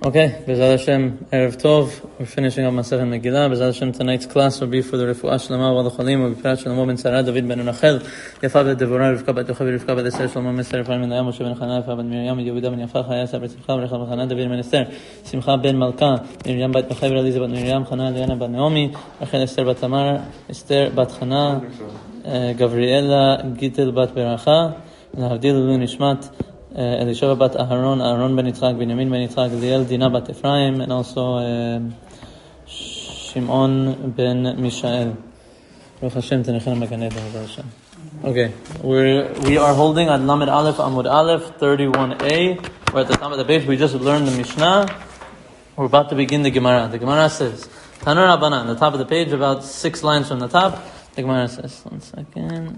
Okay, B'ezrat Hashem, Erev Tov. We're finishing up Masechet Megillah. B'ezrat Hashem, tonight's class will be for the Refuah Shlema of all the Cholim. We'll be Pirat Shlomo ben Sarah, David ben Unachel, Yafa ben Devorah, Rivka bat Yocheved, Rivka bat Esther, Shlomo ben Esther, Ephraim ben Nahum, Moshe ben Chana, Yafa ben Miriam, Yehuda ben Yafa, Chaya ben Simcha, Recha ben Chana, David ben Esther, Simcha ben Malka, Miriam bat Yocheved, Eliza bat Miriam, Chana, Diana bat Naomi, Rachel Esther bat Tamar, Esther bat Chana, Gavriela, Gitel bat Beracha, Lahavdil Ulu Nishmat, Elisheva bat Aharon, Aaron ben Yitzchak, Binyamin ben Yitzchak, Liel, Dina bat Ephraim, and also Shimon ben Mishael. Baruch Hashem, Tenechenu Meganeh Baruch Hashem. Okay, we are holding at Lamed Aleph Amud Aleph 31a. We're at the top of the page. We just learned the Mishnah. We're about to begin the Gemara. The Gemara says, Tanur Rabbanan, the top of the page, about 6 lines from the top. The Gemara says, one second.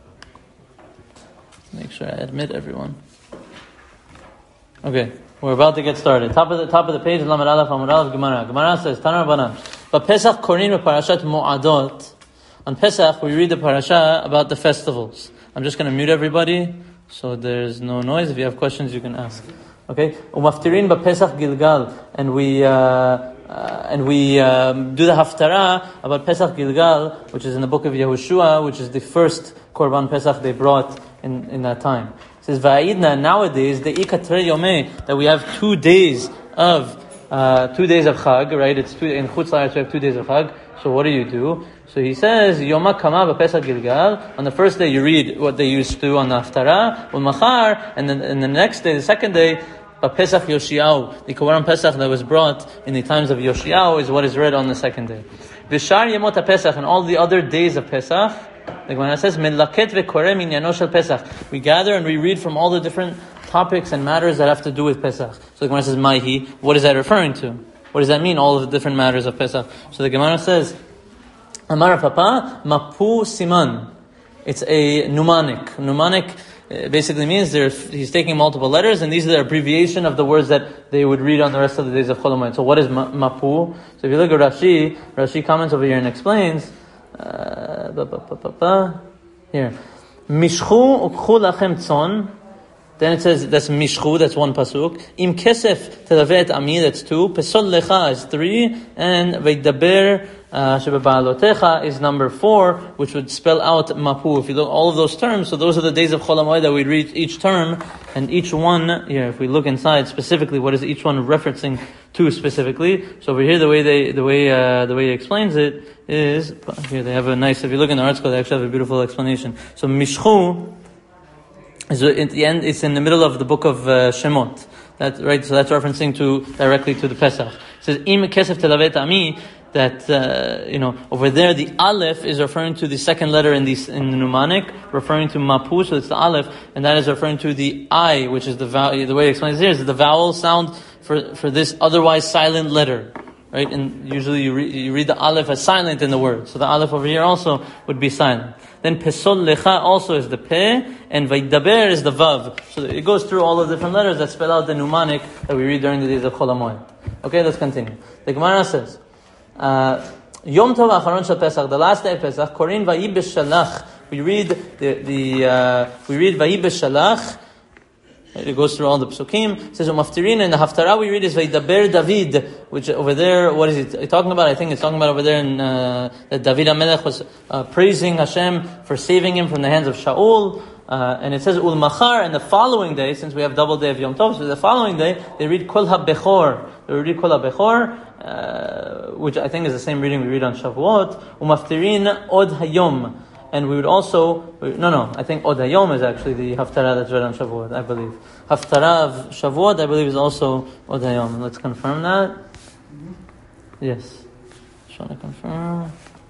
Make sure I admit everyone. Okay, we're about to get started. Top of the page, Lamed Aleph Amud Aleph Gemara. Gemara says, Tanur Rabbanan, but Pesach Korin Parashat Mo'adot. On Pesach, we read the parasha about the festivals. I'm just going to mute everybody, so there's no noise. If you have questions, you can ask. Okay, Umaftirin b'Pesach Gilgal, and we do the haftarah about Pesach Gilgal, which is in the book of Yehoshua, which is the first Korban Pesach they brought in that time. It says Va'idna, nowadays the Ikatre Yomeh, that we have 2 days of Chag, right? It's in Chutz La'aretz we have 2 days of Chag. So what do? So he says Yoma Kama b'Pesach Gilgal. On the first day you read what they used to do on the haftarah, U'machar, and then the next day, the second day, Pesach Yoshiyahu, the Korban Pesach that was brought in the times of Yoshiyahu is what is read on the second day. V'shar Yemot Pesach, and all the other days of Pesach, the Gemara says, Midlaket v'koreh minyano shel Pesach. We gather and we read from all the different topics and matters that have to do with Pesach. So the Gemara says, Maihi, what is that referring to? What does that mean, all of the different matters of Pesach? So the Gemara says, Amar Papa, Mapu Siman. It's a mnemonic. Mnemonic basically means he's taking multiple letters, and these are the abbreviation of the words that they would read on the rest of the days of Chol Hamoed. So what is Mapu? So if you look at Rashi comments over here and explains, here, Mishchu ukchu lachem tzon. Then it says, that's Mishchu, that's 1 pasuk. Im kesef telavet ami, that's 2. Pesol lecha is 3. And Veidaber shebeba'alotecha is number 4, which would spell out Mapu. If you look all of those terms, so those are the days of Chol Hamoed that we read each term, and each one, here, if we look inside specifically, what is each one referencing to specifically? So over here, the way he explains it is, here they have a nice, if you look in the article, they actually have a beautiful explanation. So Mishchu, so at the end, it's in the middle of the book of Shemot. That's right. So that's referencing directly to the Pesach. It says Im kesef telavet ami. That over there the Aleph is referring to the second letter in the mnemonic, referring to Mapu. So it's the Aleph, and that is referring to the I, which is the vowel. The way it explains here is the vowel sound for this otherwise silent letter. Right, and usually you read the Aleph as silent in the word. So the Aleph over here also would be silent. Then Pesol Lecha also is the Pe, and Vaidaber is the Vav. So it goes through all the different letters that spell out the mnemonic that we read during the days of Chol Hamoed. Okay, let's continue. The Gemara says, Yom Tov Acharon Shel Pesach, the last day of Pesach, Korin Vayi B'Shalach. We read Vayi B'Shalach. It goes through all the psukim. It says Umaftirin, and the haftarah we read is Vaidaber David, which over there, what is it talking about? I think it's talking about over there in that David HaMelech was praising Hashem for saving him from the hands of Shaul. And it says Ul-Machar, and the following day, since we have double day of Yom Tov, so the following day they read Kol HaBechor. They read Kol HaBechor, which I think is the same reading we read on Shavuot. Umaftirin Od Hayom. And we would also, I think Od Hayom is actually the Haftarah that's read on Shavuot, I believe. Haftarah of Shavuot, I believe, is also Od Hayom. Let's confirm that. Yes. Just want to confirm.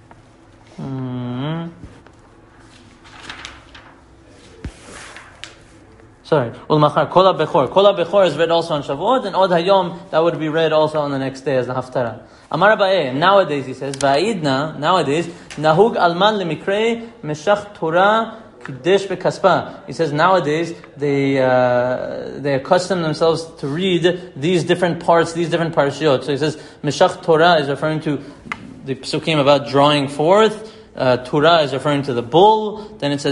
Sorry. Ul-Machar, Kol HaBechor. Kol HaBechor is read also on Shavuot, and Od Hayom, that would be read also on the next day as the Haftarah. Amar Abaye, nowadays he says, Va'idna, nowadays, Nahug Alman Lemikrei Meshach Torah Kidesh Bekaspa. He says nowadays they accustom themselves to read these different parts, these different parashiot. So he says Meshach Torah is referring to the psukim about drawing forth. Torah is referring to the bull. Then it says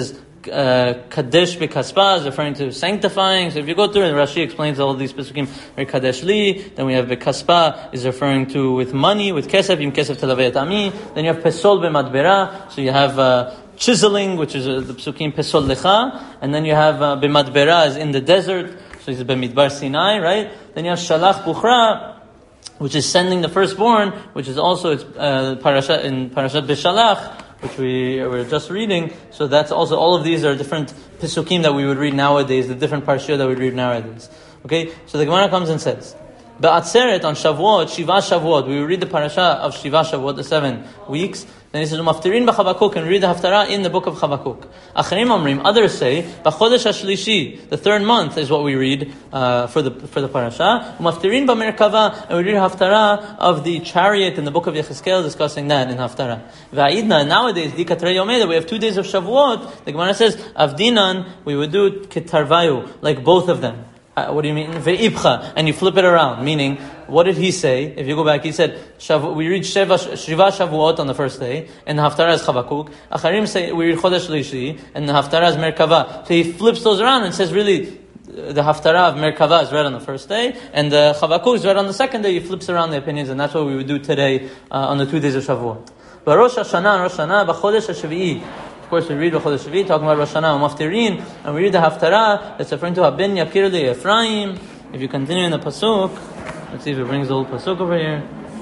Kadesh Bekaspa is referring to sanctifying. So if you go through and Rashi explains all of these Pesukim, Kadesh Li, then we have Bekaspa is referring to with money, with Kesef, Im Kesef Telaveh Et Ami. Then you have Pesol B'madbera, so you have chiseling, which is the Pesukim Pesol Lecha, and then you have B'madbera is in the desert, so it's B'midbar Sinai, right? Then you have Shalach Bukhra, which is sending the firstborn, which is also it's Parashat in Parashat Beshalach, which we were just reading. So that's also, all of these are different Pesukim that we would read nowadays, the different Parashiyot that we read nowadays. Okay, so the Gemara comes and says, Ba'atzeret on Shavuot, Shiva Shavuot, we read the parasha of Shiva Shavuot, the 7 weeks. Then he says, Umaftirin b'Chavakuk, and read the Haftarah in the book of Chavakuk. Acharim Omrim, others say, B'chodesh HaShlishi, the 3rd month is what we read for the parasha. Umaftirin b'Merkava, and we read Haftarah of the chariot in the book of Yechezkel, discussing that in Haftarah. Va'idna, nowadays, Dikatrei Yomeda, we have 2 days of Shavuot. The Gemara says, Avdinan, we would do Ketarvayu, like both of them. What do you mean? Ve'ibcha, and you flip it around. Meaning, what did he say? If you go back, he said, we read Shiva Shavuot on the first day, and the Haftarah is Chavakuk. Acharim say, we read Chodesh Lishi, and the Haftarah is Merkava. So he flips those around and says, really, the Haftarah of Merkava is read on the first day, and the Chavakuk is read on the second day. He flips around the opinions, and that's what we would do today on the 2 days of Shavuot. But Rosh Hashanah, B'chodesh HaShavi'i. Of course, we read Chodesh Shavi'i, talking about Rosh Hashanah, Umaftirin, and we read the Haftarah that's referring to Haben Yakir Li Ephraim. If you continue in the pasuk, let's see if it brings the whole pasuk over here.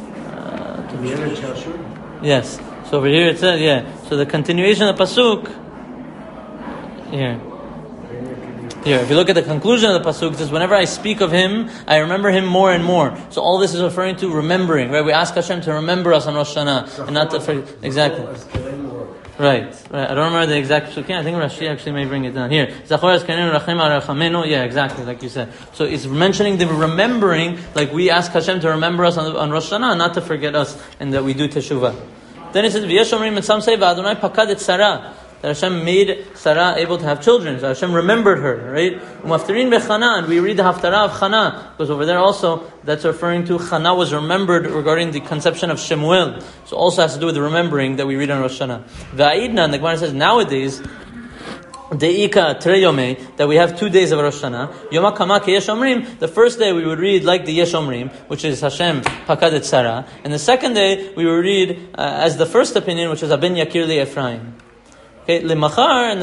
Yes. So over here it says, So the continuation of the pasuk here. If you look at the conclusion of the pasuk, it says, whenever I speak of him, I remember him more and more. So all this is referring to remembering, right? We ask Hashem to remember us on Rosh Hashanah, and not to forget. Exactly. Right. I don't remember the exact psukim. I think Rashi actually may bring it down here. Yeah, exactly, like you said. So it's mentioning the remembering, like we ask Hashem to remember us on Rosh Hashanah, not to forget us, and that we do teshuvah. Then it says, and some say, Adonai pakad et Sarah, that Hashem made Sarah able to have children. So Hashem remembered her, right? Umaftirin bechana, and we read the Haftarah of Chana, because over there also, that's referring to Chana was remembered regarding the conception of Shemuel. So also has to do with the remembering that we read on Rosh Hashanah. Va'idna, and the Gemara says, nowadays, De'ika Treyome, that we have 2 days of Rosh Hashanah. Yom HaKama Yesh Omrim, the first day we would read like the Yesh Omrim, which is Hashem Pakad et Sarah. And the second day we would read as the first opinion, which is Haben Yakir Li Ephraim. Okay, Lemachar,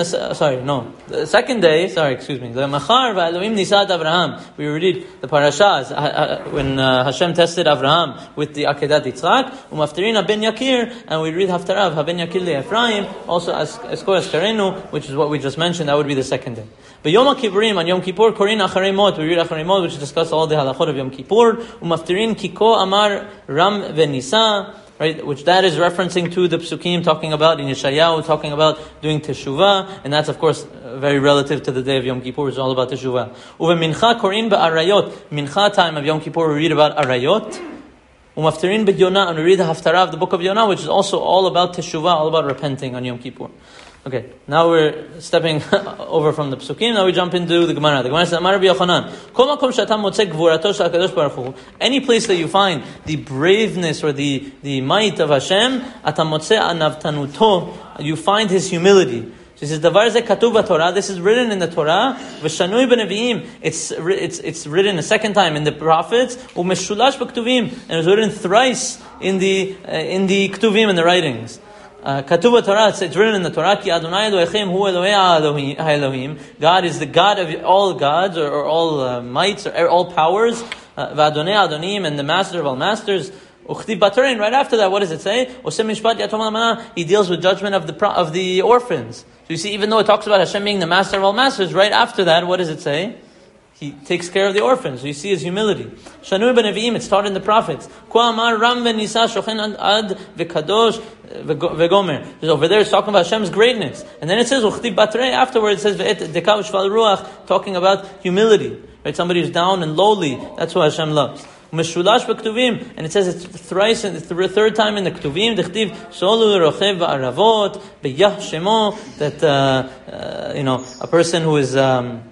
the second day, Lemachar va'Elohim nisat Abraham. We read the parashas when Hashem tested Abraham with the Akedat Yitzchak, Umaftirin Haben Yakir, and we read Haftarah of Haben Yakir Li Ephraim, also as Karenu, which is what we just mentioned, that would be the second day. But Yom HaKippurim, on Yom Kippur, Korin Acharei Mot, we read Acharei Mot, which discuss all the halachot of Yom Kippur, Umaftirin Kiko Amar Ram Venisa, right, which that is referencing to the psukim talking about in Yeshayahu, talking about doing teshuvah, and that's of course very relative to the day of Yom Kippur. It's all about teshuvah. Uve mincha korin be'arayot. Mincha time of Yom Kippur, we read about arayot. Umaftirin be'yonah, and we read the haftarah of the book of Yonah, which is also all about teshuvah, all about repenting on Yom Kippur. Okay, now we're stepping over from the psukim. Now we jump into the Gemara. The Gemara says, Amar Rabbi Yochanan, Kol makom she'ata motzeh gvurato shel HaKadosh Baruch Hu. Any place that you find the braveness or the might of Hashem, ata motzeh anavtanuto, you find His humility. So he says, Davar ze katuv b'Torah. This is written in the Torah. V'shanui b'neviim. It's written a second time in the prophets. U'meshulash b'ktuvim, and it was written thrice in the ktuvim, in the writings. Katuv Torah, it's written in the Torah, Ki Adonai Elohim hu Elohei Elohim. God is the God of all gods, or all mights, or all powers. V'Adonai Adonim, and the master of all masters. Uchtiv Batarin, right after that, what does it say? Osem Mishpat Yatom Almana, He deals with judgment of the orphans. So you see, even though it talks about Hashem being the master of all masters, right after that, what does it say? He takes care of the orphans. So you see His humility. Shanui b'neviim, it's taught in the prophets. Ko amar ram v'nisa shochen ad v'kadosh v'gomer. Over there it's talking about Hashem's greatness. And then it says, Uchtiv Batrei, afterwards it says, Ve'et dekav shval ruach, talking about humility. Right? Somebody who's down and lowly. That's what Hashem loves. Meshulash b'ktuvim, and it says it's thrice, and the third time in the ktuvim. Dechtiv solu rochev v'aravot b'yah shemo, that a person who is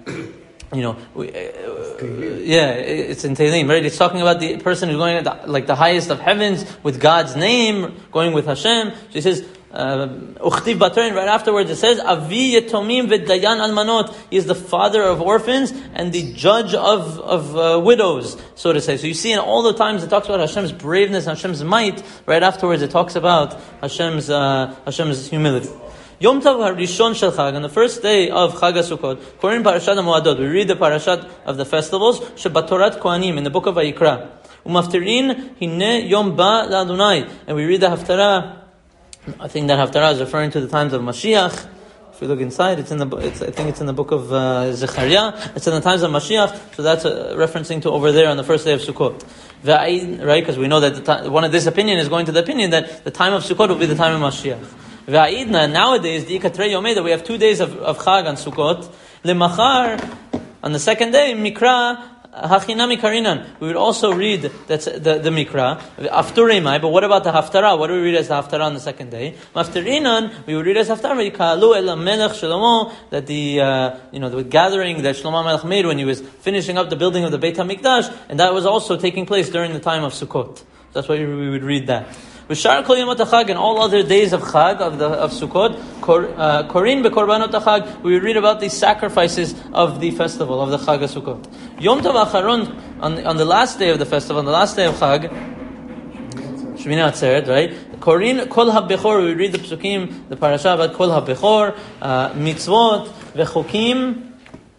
it's in Tehillim, right? It's talking about the person who's going at the highest of heavens with God's name, going with Hashem. So he says, Uchtiv Batorin, right afterwards it says, Avi Yetomim v'dayan almanot. He is the father of orphans and the judge of widows, so to say. So you see in all the times it talks about Hashem's braveness, Hashem's might, right afterwards it talks about Hashem's humility. Yom Tov HaRishon Shel Chag, on the first day of Chag HaSukkot, Korin Parashat HaMoadot, we read the parashat of the festivals, Shebatorat Kohanim, in the book of Vayikra. Umaftirin Hine Yom Ba LaAdonai, and we read the Haftarah. I think that Haftarah is referring to the times of Mashiach. If we look inside, I think it's in the book of Zechariah. It's in the times of Mashiach, so that's referencing to over there on the first day of Sukkot. Right? Because we know that one of this opinion is going to the opinion that the time of Sukkot will be the time of Mashiach. Nowadays, that we have 2 days of Chag on Sukkot. Lemachar, on the second day, Mikra, Hachinami Karinan. We would also read that's the Mikra, Afturemai, but what about the Haftarah? What do we read as the Haftarah on the second day? Maftarinan, we would read as Haftarah, Yikalu El Melech Shlomo, that the gathering that Shlomo Melech made when he was finishing up the building of the Beit HaMikdash, and that was also taking place during the time of Sukkot. That's why we would read that. V'shar kol yomot hachag, and all other days of Chag, of Sukkot, korin bekorbanot hachag, we read about the sacrifices of the festival, of the Chag HaSukkot. Yom Tov Acharon, on the last day of the festival, on the last day of Chag, Shmini Atzeret, right? Korin kol ha-bechor, we read the Psukim, the parasha about kol ha-bechor, mitzvot, vechokim.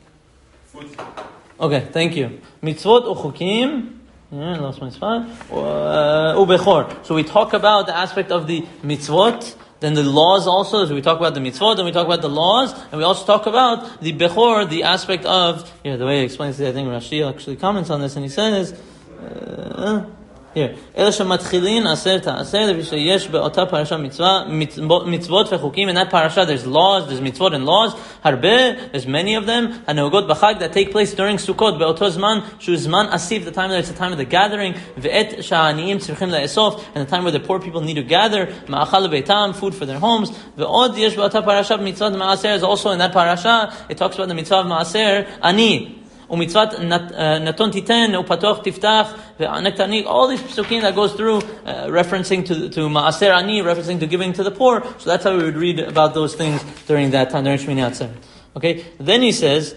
Okay, thank you. Mitzvot uchukim. I lost my spot. Ubechor. So we talk about the aspect of the mitzvot, then the laws also. So we talk about the mitzvot, then we talk about the laws, and we also talk about the bechor, the aspect of, the way he explains it, I think Rashi actually comments on this, and he says, here, אלה שמתחילים עשר תעשר, שיש באותה פרשה מצוות וחוקים. In that parasha there's laws, there's mitzvot and laws, הרבה, there's many of them, הנהוגות בחג, that take place during Sukkot, באותו זמן, שהוא זמן אסיף, the time that it's the time of the gathering, ועת שהעניים צריכים לאסוף, and the time where the poor people need to gather, מאכל לביתם, food for their homes, ועוד יש באותה פרשה מצוות מעשר, is also in that parasha, it talks about the mitzvah of מעשר, עני. Umitzvat naton titen upatoch tiftach ve'anek tanik. All these psukim that goes through referencing to maaser ani, referencing to giving to the poor. So that's how we would read about those things during that time, during Shmini Atzeret. Okay. Then he says,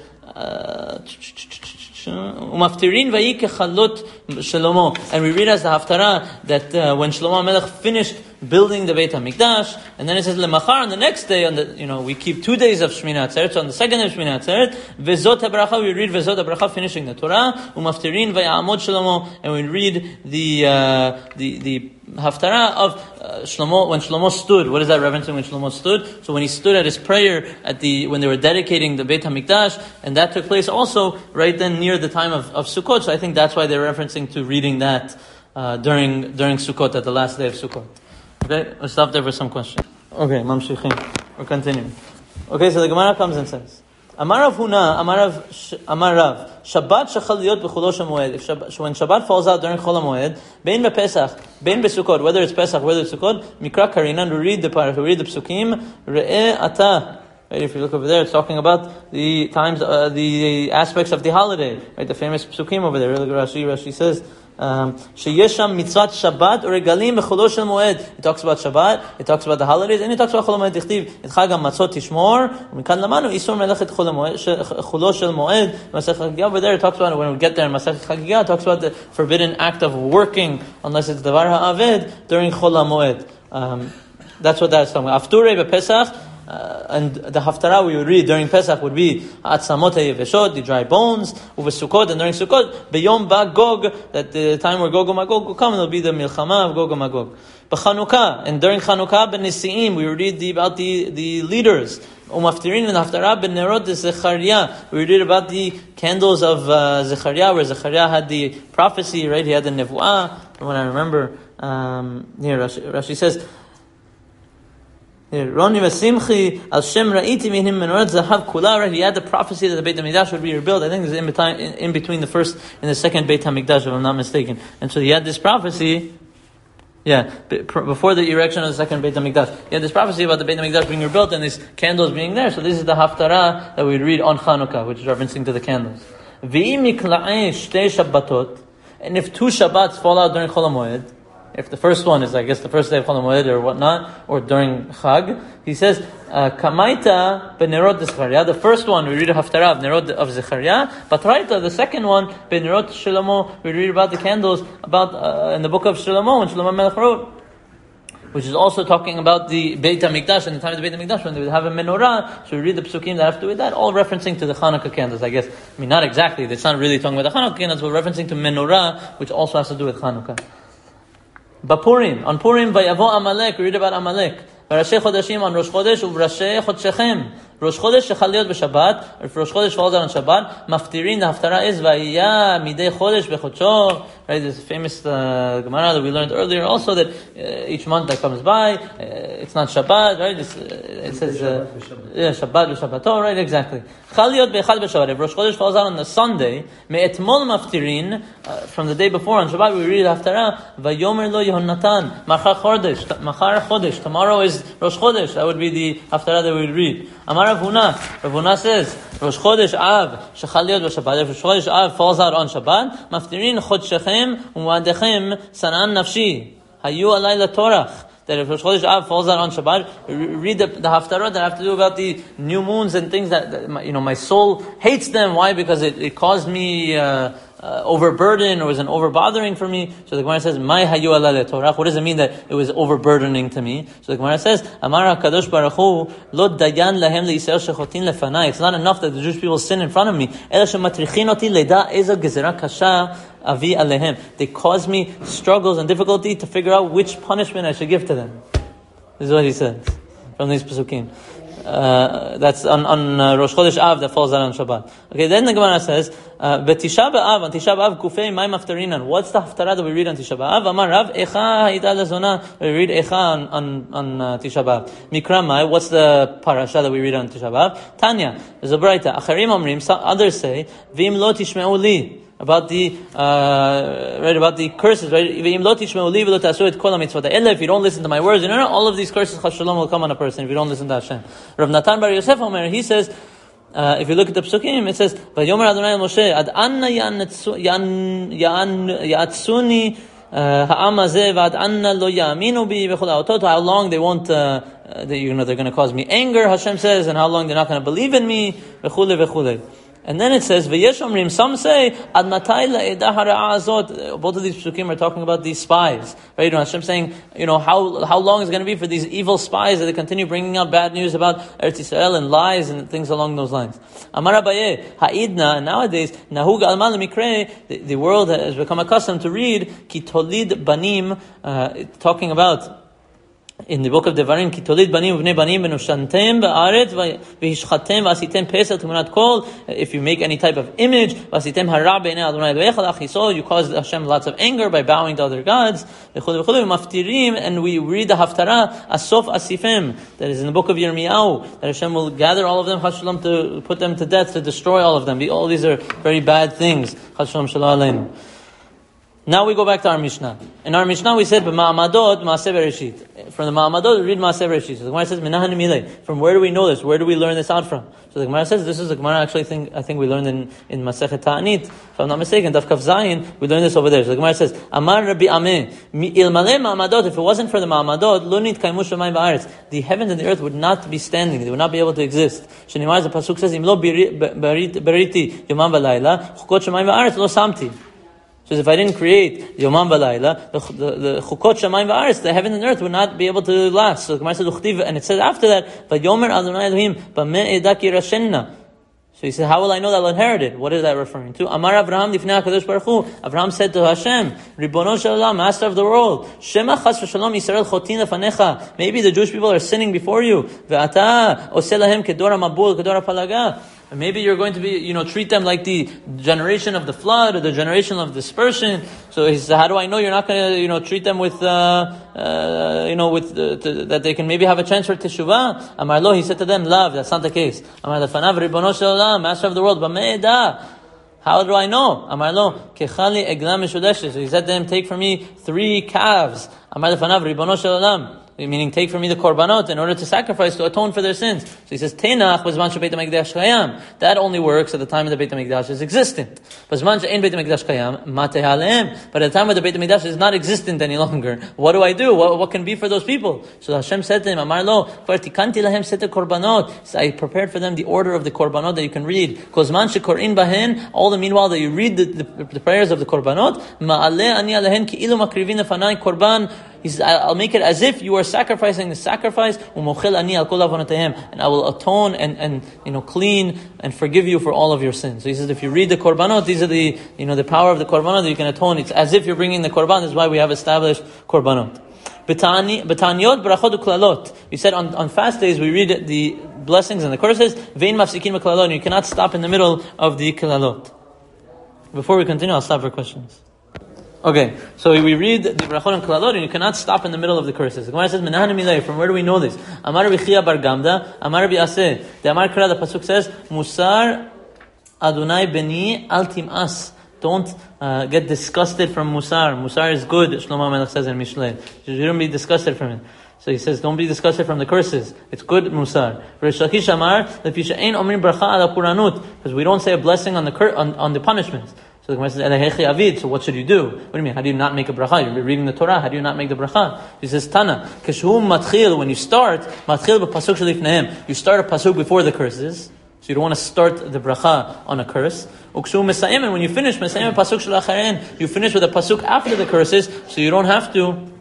Umaftirin vayi kechalot Shlomo, and we read as the Haftarah that when Shlomo Melech finished building the Beit HaMikdash, and then it says lemachar, on the next day, we keep 2 days of Shmini Atzeret. So on the second day of Shmini Atzeret, vezot habracha, we read vezot habracha, finishing the Torah. Umaftirin vayamod Shlomo, and we read the Haftarah of Shlomo, when Shlomo stood. What is that referencing when Shlomo stood? So when he stood at his prayer when they were dedicating the Beit HaMikdash, and that took place also right then near the time of Sukkot. So I think that's why they're referencing to reading that during Sukkot, at the last day of Sukkot. Okay, we'll stop there for some questions. Okay, mamshichim. We're continuing. Okay, so the Gemara comes and says, Amar Rav Huna, Amar Rav, Shabbat shachal liot b'chulo shel moed. When Shabbat falls out during Chol HaMoed, bein bePesach, bein beSukkot, whether it's Pesach, whether it's Sukkot, Mikra Karinan, we read the Psukim, Re'eh Ata. Right, if you look over there, it's talking about the times, the aspects of the holiday. Right, the famous Psukim over there. Rashi says, Sheyesham mitzvat Shabbat regalim b'chulo shel moed. It talks about Shabbat, it talks about the holidays, and it talks about Chol HaMoed. Tichtiv et chag hamatzot tishmor. Umikan lamanu isur melechet chulo shel moed. Masech Chagigah over there, it talks about, when we get there in Masech Chagigah, it talks about the forbidden act of working unless it's davar ha'aved during Chol HaMoed. That's what that's talking about. Afturei bePesach. And the Haftarah we would read during Pesach would be Atzamot HaYeveshot, the dry bones, Uvesukkot, and during Sukkot, Beyom Ba Gog, that the time where Gog and Magog will come, it'll be the Milchama of Gog and Magog. B'Chanukah, and during Chanukah, B'Nisi'im, we would read about the leaders. Umaftirin and Haftarah B'Nerot Zechariah, we read about the candles of Zechariah, where Zechariah had the prophecy, right? He had the Nevuah, from what I remember. Here, Rashi says, Roni Vasimchi al Shem Ra'iti Mihim Menorat Zahav Kula. Right, he had the prophecy that the Beit HaMikdash would be rebuilt. I think it's in between the first and the second Beit HaMikdash, if I'm not mistaken. And so he had this prophecy. Before the erection of the second Beit HaMikdash, he had this prophecy about the Beit HaMikdash being rebuilt and these candles being there. So this is the Haftarah that we read on Chanukah, which is referencing to the candles. V'im mikla'eh shtei Shabbatot, and if 2 Shabbats fall out during Chol HaMoed, if the first one is, I guess, the first day of Chol HaMoed or whatnot, or during Chag, he says, Kamaita benerot de Zechariah. The first one, we read a Haftarah of Nerot of Zechariah, but Raita, the second one, benerot Shlomo, we read about the candles, about in the book of Shlomo, when Shlomo Melech wrote, which is also talking about the Beit HaMikdash, and the time of the Beit HaMikdash, when they would have a menorah. So we read the psukim that have to do with that, all referencing to the Hanukkah candles, I guess. I mean, not exactly, it's not really talking about the Hanukkah candles, but referencing to menorah, which also has to do with Hanukkah. Bapurim, on Purim, Vayavo Amalek, we read about Amalek. V'Rashi Chodeshim on Rosh Chodesh, U'Rashi Chodshechem. Rosh Chodesh shechal liot b'Shabbat, if Rosh Chodesh falls out on Shabbat, maftirin, the Haftarah is, Vayya midei Chodesh b'Chodsho. Right, there's a famous Gemara that we learned earlier also, that each month that comes by, it's not Shabbat, right? It says, Shabbat v'Shabbato, right, exactly. Chal liot b'Echad b'Shabbat. If Rosh Chodesh falls out on the Sunday, me'etmol maftirin, from the day before on Shabbat, we read the Haftarah, Vayomer lo Yehonatan, Machar Chodesh, tomorrow is Rosh Chodesh, that would be the Haftarah that we would read. Amar Rav Huna says, Rosh Chodesh Av, shechal liot b'Shabbat. If Rosh Chodesh Av falls out on Shabbat, maftirin chodshechem u'madechem sanan nafshi, hayu alay latorach. That if Rosh Chodesh Av falls out on Shabbat, read the Haftarah that have to do about the new moons and things that my soul hates them. Why? Because it caused me overburden, or was an overbothering for me. So the Gemara says, "My hayu ala letorach." What does it mean that it was overburdening to me? So the Gemara says, "Amar Kadosh Baruch Hu lo dayan lahem leYisrael shechotin lefanai." It's not enough that the Jewish people sin in front of me. Ela shematrichin oti leda ezo gezerah kasha avi alehem. They cause me struggles and difficulty to figure out which punishment I should give to them. This is what he says from these pesukim. That's on Rosh Chodesh Av that falls out on Shabbat. Okay, then the Gemara says, "B'Tisha B'Av, on Tisha B'Av kufei may maftarinan." What's the haftarah that we read on Tisha B'Av? Amar Rav Echa Ha'ida Lazona. We read Echa on Tisha B'Av. Mikra Mai. What's the parasha that we read on Tisha B'Av? Tanya. There's a braita. Acharim Omrim. Others say, "V'im lo tishme'u li." About the curses, right? If you don't listen to my words, all of these curses, Chas Shalom, will come on a person if you don't listen to Hashem. Rav Natan Bar Yosef Omer, he says, if you look at the psukim, it says, "Vayomer Adonai Moshe, ad anna ya'atsuni ha'am hazeh v'ad anna lo ya'aminu bi v'chol ha'otot." How long they won't, they're going to cause me anger, Hashem says, and how long they're not going to believe in me, v'chule v'chule. And then it says, "V'yesh omrim." Some say, "Ad matai la'edah hara'ah azot." Both of these psukim are talking about these spies, right? Hashem saying, how long is it going to be for these evil spies that they continue bringing out bad news about Eretz Yisrael and lies and things along those lines. Amar Abaye, ha'idna. Nowadays, nahug alma lemikre. The world has become accustomed to read ki tolid banim, talking about. In the book of Devarim, ki tolid banim v'nei banim v'nushantem ba'aretz v'hishchatem v'asitem pesel t'munat kol. If you make any type of image, v'asitem hara b'nei Adonai Eloheicha l'achiso, you cause Hashem lots of anger by bowing to other gods. V'chulu v'chulu v'maftirim, and we read the haftarah asof asifim, that is in the book of Yirmiyahu, that Hashem will gather all of them, Chas Shalom, to put them to death, to destroy all of them. All these are very bad things. Chas Shalom shalom aleinu. Now we go back to our Mishnah. In our Mishnah we said, "B'ma'amadot Maaseh Bereshit." From the Ma'amadot we read Maaseh Bereshit. So the Gemara says, "Minahan milei." From where do we know this? Where do we learn this out from? So the Gemara says, this is the Gemara I think we learned in Masechet Ta'anit. If I'm not mistaken, Daf Kaf Zayin, we learned this over there. So the Gemara says, "Amar Rabbi Ameh, ilmalei Ma'amadot." If it wasn't for the Ma'amadot, lo nitkaimu shamayim va'aretz. The heavens and the earth would not be standing. They would not be able to exist. Shenimar, the pasuk says, "Im lo beriti yomam v'layla, chukot shamayim va'aretz lo samti." So if I didn't create Yomam V'Layla, the Chukot Shamayim V'Aretz, the heaven and earth would not be able to last. So the Gemara says, Uchtiv, and it says after that, Vayomer Adonai Elohim, B'meh edak yirashenna. So he said, how will I know that I'll inherit it? What is that referring to? Amar Avraham Lifnei HaKadosh Baruch Hu. Avraham said to Hashem, Ribono Shel Olam, Master of the world, Shema Chas V'Shalom Yisrael Chotin Lefanecha. Maybe the Jewish people are sinning before you. Ve'ata Oseh Lahem Kedor HaMabul Kedor HaPalaga. And maybe you're going to be, treat them like the generation of the flood or the generation of dispersion. So he said, how do I know you're not going to, treat them with, that they can maybe have a chance for teshuvah? Amar lo, he said to them, love, that's not the case. Amar lefanav ribono shel olam, Master of the world, b'me'edah. How do I know? Amar lo, kechali eglam meshudeshes. So he said to him, take from me 3 calves. Amar lefanav ribono shel olam. meaning take from me the korbanot in order to sacrifice, to atone for their sins. So he says, Tenach b'zman she'Beit HaMikdash kayam. That only works at the time of the Beit HaMikdash is existent. B'zman she'ein Beit HaMikdash kayam, ma tehalehem. But at the time of the Beit HaMikdash is not existent any longer. What do I do? What can be for those people? So Hashem said to him, Amar lo, tikanti lahem sete korbanot. So I prepared for them the order of the korbanot that you can read. Kozman she'korin bahen, all the meanwhile that you read the prayers of the korbanot, ma'aleh ani alehen ki ilu makrivin lefanai korban. He says, I'll make it as if you are sacrificing the sacrifice, and I will atone and clean and forgive you for all of your sins. So he says, if you read the korbanot, these are the power of the korbanot that you can atone. It's as if you're bringing the korban. This is why we have established korbanot. B'tanyot brachot uklalot. We said on fast days we read the blessings and the curses. Vein mafsikin b'klalot. And you cannot stop in the middle of the klalot. Before we continue, I'll stop for questions. Okay, so we read the brachot and klalot, and you cannot stop in the middle of the curses. The Gemara says, "Menahan milay." From where do we know this? Amar Rabbi Chia bar Gamda, Amar Rabbi Aseh. The Amar Kra, the pasuk says, "Musar Adonai beni al tim'as." Don't get disgusted from musar. Musar is good. Shlomo Melech says in Mishlei. You shouldn't be disgusted from it. So he says, don't be disgusted from the curses. It's good musar. Rish Lakish Amar, because we don't say a blessing on the punishments. So the Gemara says, so what should you do? What do you mean? How do you not make a bracha? You're reading the Torah. How do you not make the bracha? He says, Tana, when you start, you start a pasuk before the curses. So you don't want to start the bracha on a curse. And when you finish, you finish with a pasuk after the curses, so you don't have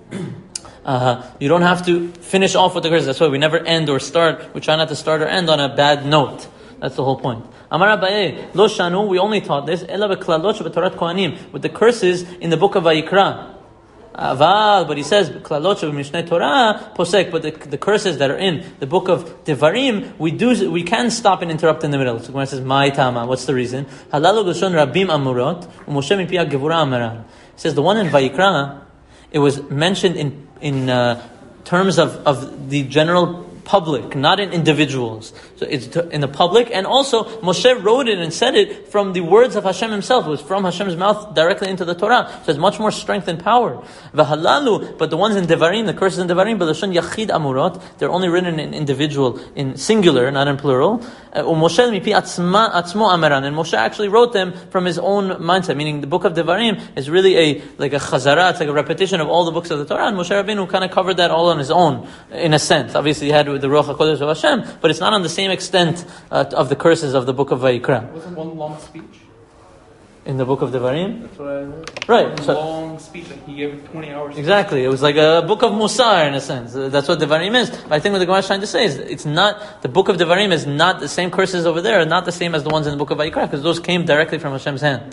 to finish off with the curses. That's why we never end or start. We try not to start or end on a bad note. That's the whole point. Amar Abaye, lo shanu, we only taught this, ela b'klalot sheb'torat kohanim, with the curses in the book of Vayikra. Aval, but he says, klalot sheb'mishnei Torah posek, but the curses that are in the book of Devarim, we can stop and interrupt in the middle. So the Gemara says, Mai tama, what's the reason? Halalu g'shon rabim amurot, u'moshe mipi ha'gevura amaran. He says, the one in Vayikra, it was mentioned in terms of the general public, not in individuals. So it's in the public, and also Moshe wrote it and said it from the words of Hashem himself. It was from Hashem's mouth directly into the Torah. So it's much more strength and power. V'halalu, but the ones in Devarim, the curses in Devarim, b'lashon yachid amurot, they're only written in individual, in singular, not in plural. Moshe mipi atzmo amaran, and Moshe actually wrote them from his own mindset. Meaning, the book of Devarim is really like a chazara, it's like a repetition of all the books of the Torah. And Moshe Rabbeinu kind of covered that all on his own, in a sense. Obviously, he had the Ruach HaKodesh of Hashem, but it's not on the same extent of the curses of the book of Vayikra. It wasn't one long speech in the book of Devarim? That's what I heard. Right. One long speech, like he gave 20 hours. Exactly. It was like a book of Musar in a sense. That's what Devarim is. But I think what the Gemara is trying to say is, it's not, the book of Devarim is not the same curses over there, not the same as the ones in the book of Vayikra, because those came directly from Hashem's hand.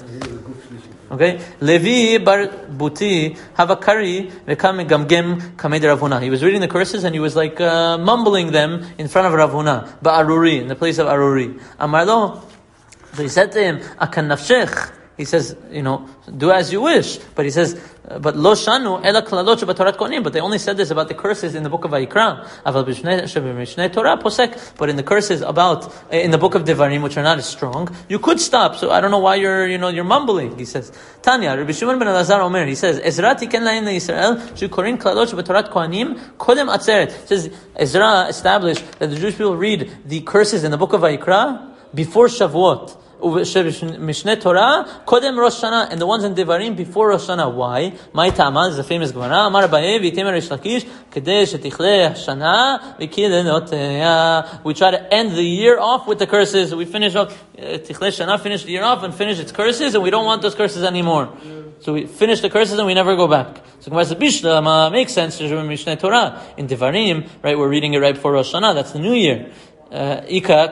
Okay, Levi bar Buti havakari vekam gamgem kamed Rav Huna. He was reading the curses and he was like mumbling them in front of Rav Huna, ba'aruri, in the place of Aruri. Amarlo, so he said to him, "Akan nafshech." He says, do as you wish. But he says, but lo shanu ela klalot shebatorat kohanim. But they only said this about the curses in the book of Vayikra. Aval b'mishnei Torah posek. But in the curses in the book of Devarim, which are not as strong, you could stop. So I don't know why you're mumbling. He says, Tanya, Rabbi Shimon ben Elazar Omer. He says, Ezra tiken laim leYisrael shekorin klalot shebatorat kohanim kodem atzeret. He says, Ezra established that the Jewish people read the curses in the book of Vayikra before Shavuot. Mishneh Torah, Kodem Rosh Hashanah, and the ones in Devarim before Rosh Hashanah. Why? My Ta'ama is a famous Gemara. Amar Abaye v'itemer Rish Lakish Kadeh shetichle Hashanah v'kilenoteya. We try to end the year off with the curses. We finish off Tichle Shana, finish the year off and finish its curses, and we don't want those curses anymore. So we finish the curses and we never go back. So Gemara says, Bishlama makes sense. Mishneh Torah in Devarim, right? We're reading it right before Rosh Hashanah. That's the New Year. Right before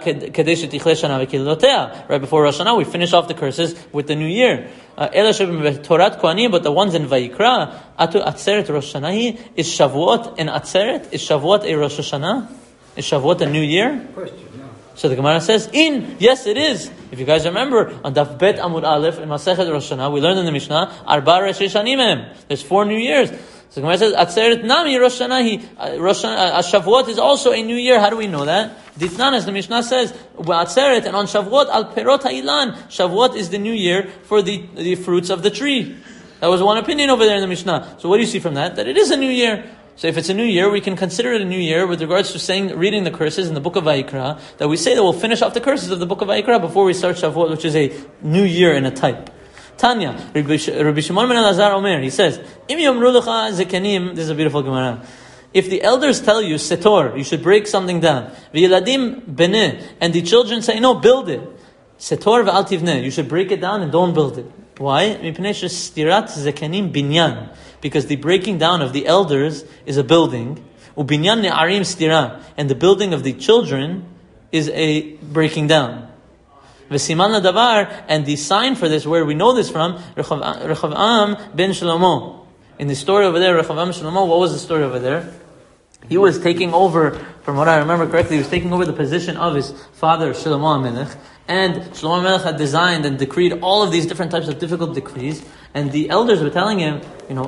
Rosh Hashanah, we finish off the curses with the new year. But the ones in Vayikra, Atzeret Rosh Hashanah, is Shavuot an Atzeret? Is Shavuot a Rosh Hashanah? Is Shavuot a new year? So the Gemara says, yes it is. If you guys remember, on Daf Bet Amud Aleph in Masechet Rosh Hashanah, we learned in the Mishnah, Arba Rosh Hashanim. There's 4 new years. So the Gemara says, Atzeret Nami Rosh Hashanah, Shavuot is also a new year. How do we know that? Ditnan, as the Mishnah says, Atzeret, and on Shavuot, Al Perot HaIlan. Shavuot is the new year for the fruits of the tree. That was one opinion over there in the Mishnah. So what do you see from that? That it is a new year. So if it's a new year, we can consider it a new year with regards to reading the curses in the book of Vayikra, that we say that we'll finish off the curses of the book of Vayikra before we start Shavuot, which is a new year in a type. Tanya, Rabbi Shimon ben Elazar Omer, he says, Im yomru lecha zekenim, this is a beautiful Gemara. If the elders tell you, setor, you should break something down, v'yeladim beneh, and the children say, no, build it, setor v'al tivneh, you should break it down and don't build it. Why? Mipnei shestirat zekenim binyan, because the breaking down of the elders is a building, ubinyan ne'arim stira, and the building of the children is a breaking down. V'siman ladavar, and the sign for this, where we know this from, Rechavam ben Shlomo. In the story over there, Rechavam Shlomo, what was the story over there? He was taking over, from what I remember correctly, he was taking over the position of his father, Shlomo HaMelech. And Shlomo HaMelech had designed and decreed all of these different types of difficult decrees. And the elders were telling him,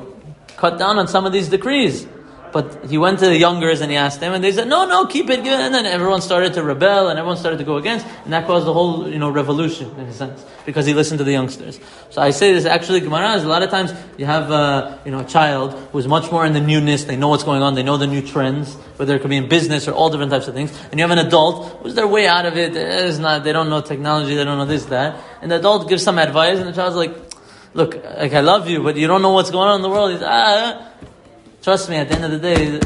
cut down on some of these decrees. But he went to the youngers and he asked them, and they said, no, keep it. And then everyone started to rebel and everyone started to go against, and that caused the whole, revolution in a sense, because he listened to the youngsters. So I say this actually, Gemara is a lot of times you have, a child who's much more in the newness, they know what's going on, they know the new trends, whether it could be in business or all different types of things. And you have an adult who's their way out of it, they don't know technology, they don't know this, that. And the adult gives some advice, and the child's like, look, I love you, but you don't know what's going on in the world. He's, trust me, at the end of the day,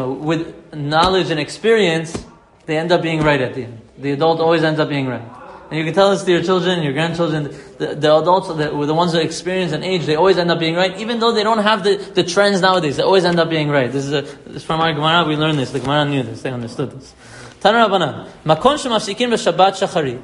with knowledge and experience, they end up being right at the end. The adult always ends up being right. And you can tell this to your children, your grandchildren, the adults, the ones that experience and age, they always end up being right, even though they don't have the trends nowadays. They always end up being right. This is from our Gemara, we learned this. The Gemara knew this, they understood this. Tana Rabbanan, Makon shemafsikin b'Shabbat shacharit.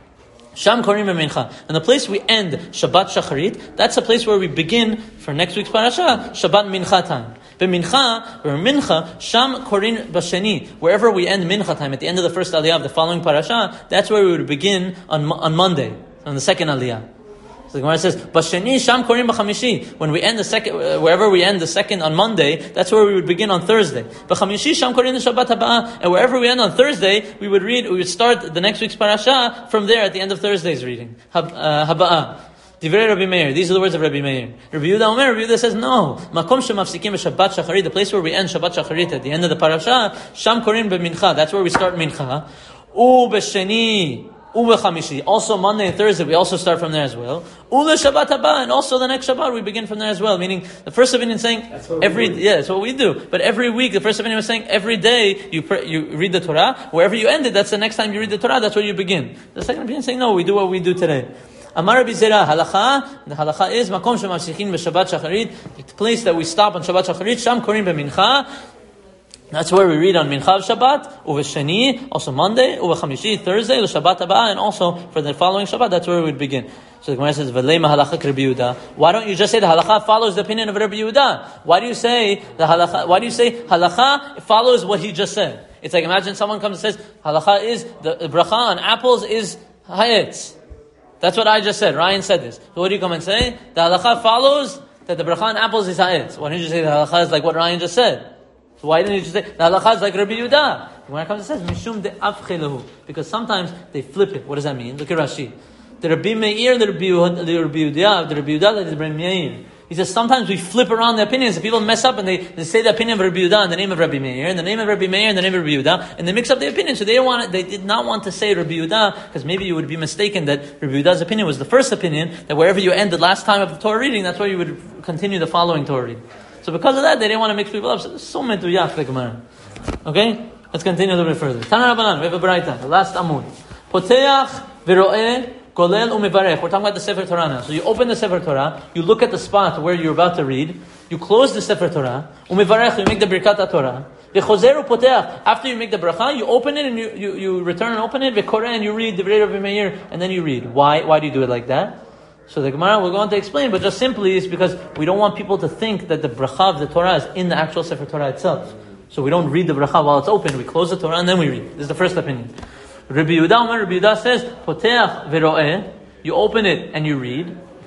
Sham korim b'mincha. And the place we end Shabbat shacharit, that's the place where we begin, for next week's parasha, Shabbat mincha time. B'mincha, or mincha, sham korin b'sheni. Wherever we end mincha time, at the end of the first aliyah of the following parasha, that's where we would begin on Monday, on the second aliyah. So the Gemara says, b'sheni sham korin b'chamishi. When we end the second, wherever we end the second on Monday, that's where we would begin on Thursday. B'chamishi sham korin Shabbat haba'ah. And wherever we end on Thursday, we would start the next week's parasha from there at the end of Thursday's reading. Haba'ah. Divrei Rabbi Meir. These are the words of Rabbi Meir. Rabbi Yehuda says, no. Makom shemafsikim b'Shabbat shacharit. The place where we end Shabbat shacharit at the end of the parasha, sham korin b'mincha. That's where we start mincha. U b'sheni, u b'chamishi. Also Monday and Thursday, we also start from there as well. U l'Shabbat haba, and also the next Shabbat we begin from there as well. Meaning, the first opinion is saying that's what we do. But every week, the first opinion was saying every day you read the Torah. Wherever you end it, that's the next time you read the Torah. That's where you begin. The second opinion is saying no, we do what we do today. Amar Rabbi Zera, halacha. The halacha is makom shemafsikin b'Shabbat shacharit. The place that we stop on Shabbat shacharit, sham korin b'mincha. That's where we read on mincha of Shabbat, uvesheni, also Monday, uvechamishi, Thursday, l'Shabbat haba, and also for the following Shabbat. That's where we would begin. So the Gemara says, "V'lei mahalacha Rabbi Yehuda." Why don't you just say the halacha follows the opinion of Rabbi Yehuda? Why do you say the halacha? Why do you say halacha follows what he just said? It's like imagine someone comes and says halacha is the bracha on apples is hayetz. That's what I just said. Ryan said this. So what do you come and say? The halacha follows that the bracha on apples is hayetz. Why didn't you say the halacha is like what Ryan just said? So why didn't you just say the halacha is like Rabbi Yehuda? When it comes and says mishum de avchelahu, because sometimes they flip it. What does that mean? Look at Rashi. The Rabbi Meir, the Rabbi Yehuda, the Rabbi Yehuda, the Rabbi Meir. He says sometimes we flip around the opinions and people mess up and they say the opinion of Rabbi Yehuda in the name of Rabbi Meir, in the name of Rabbi Meir, in the name of Rabbi Yehuda, and they mix up the opinions. So they did not want to say Rabbi Yehuda, because maybe you would be mistaken that Rabbi Yehuda's opinion was the first opinion, that wherever you end the last time of the Torah reading, that's where you would continue the following Torah reading. So because of that, they didn't want to mix people up. So there's so many tuyach the Gemara. Okay? Let's continue a little bit further. Tana Rabbanan, we have a braita, the last amud. Poteach v'ro'eh Kolel u'mevarech. We're talking about the Sefer Torah now. So you open the Sefer Torah, you look at the spot where you're about to read, you close the Sefer Torah, u'mevarech, you make the Birkat Torah. V'chozer u'poteach. After you make the bracha, you open it and you return and open it, v'koreh, and you read the Divrei Rabbi Meir, and then you read. Why do you do it like that? So the Gemara will go on to explain, but just simply is because we don't want people to think that the bracha of the Torah is in the actual Sefer Torah itself. So we don't read the bracha while it's open. We close the Torah and then we read. This is the first opinion. Rabbi Yehuda says, Poteach v'ro'eh, you open it and you read.